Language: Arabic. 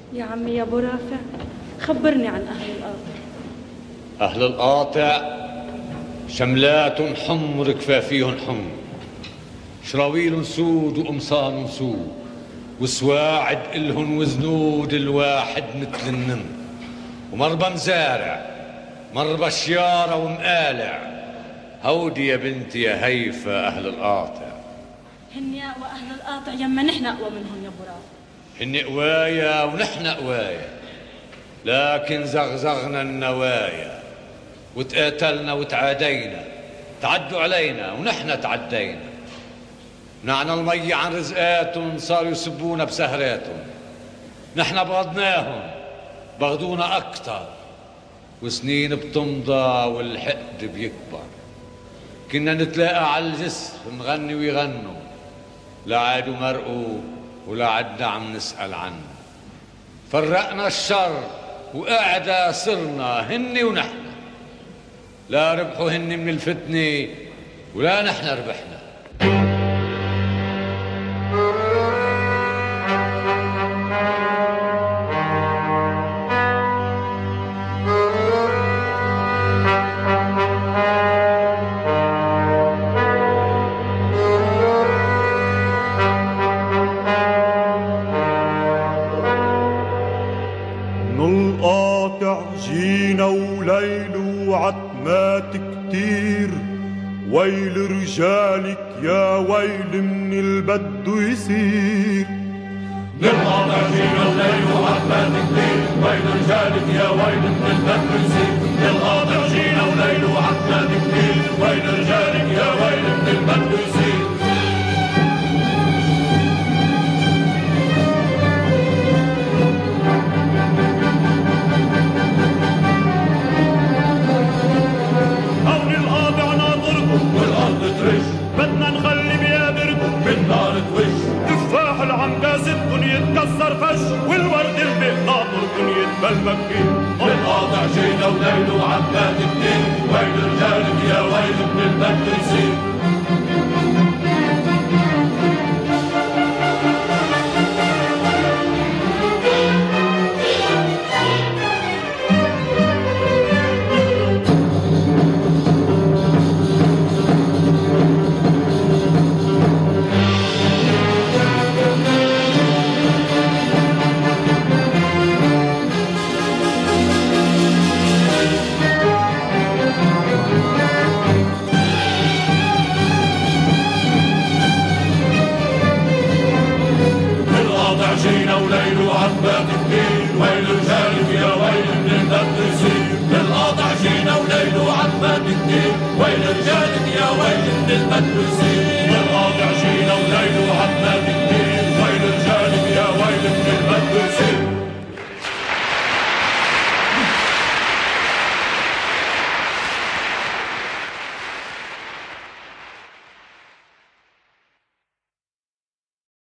يا عمي يا ابو رافع، خبرني عن اهل القاطع. اهل القاطع شملات حمر كفافيهم حمر، شراويل سود وقمصان سود، وسواعد إلهن وزنود الواحد مثل النمر، ومربى مزارع مربى شيارة ومقالع. هودي يا بنتي يا هيفا أهل القاطع. هن أقوى أهل القاطع يما نحن أقوى منهم يا ابو رافع. هن قوايا ونحن قوايا، لكن زغزغنا النوايا وتقاتلنا وتعادينا، تعدوا علينا ونحن تعدينا. منعنا المي عن رزقاتهم، صاروا يسبونا بسهراتهم. نحن بغضناهم بغضونا أكتر، وسنين بتمضى والحقد بيكبر. كنا نتلاقى على الجسر نغني ويغنوا، لا عادوا مرقوا ولا عدنا عم نسأل عنه. فرقنا الشر وقاعدة صرنا هن ونحن، لا ربحوا هن من الفتنة ولا نحن ربحنا. جينا وليل وعتمات كتير، ويل رجالك يا ويل من البد يصير. للقاطع جينا وليل وعتمات كتير، ويل رجالك يا ويل من البد يصير. للقاطع جينا وليل وعتمات كتير، ويل رجالك يا ويل من البد يصير. بدنا نخلي بيابركم بالنار توش، تفاح العنقازتكن يتكسر فش، والورد اللي ناطركن يتبلبك فيه. للقاطع جينا وليل وعتمات كتير، ويل رجالك يا ويل من البد يصير. جينا وليل وعتمات كتير، ويل رجالك يا ويل من البد يصير. للقاطع جينا وليل وعتمات كتير، ويل رجالك يا ويل من البد يصير. للقاطع جينا وليل وعتمات كتير،